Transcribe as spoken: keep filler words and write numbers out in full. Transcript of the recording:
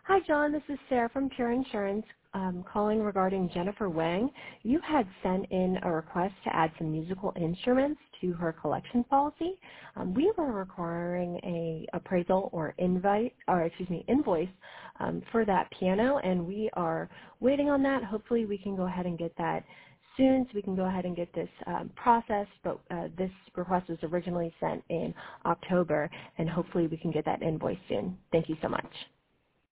Hi, John. This is Sarah from Pure Insurance um, calling regarding Jennifer Wang. You had sent in a request to add some musical instruments to her collection policy. Um, we were requiring a appraisal or invite, or excuse me, invoice um, for that piano, and we are waiting on that. Hopefully, we can go ahead and get that soon, so we can go ahead and get this um, processed. But uh, this request was originally sent in October, and hopefully, we can get that invoice soon. Thank you so much.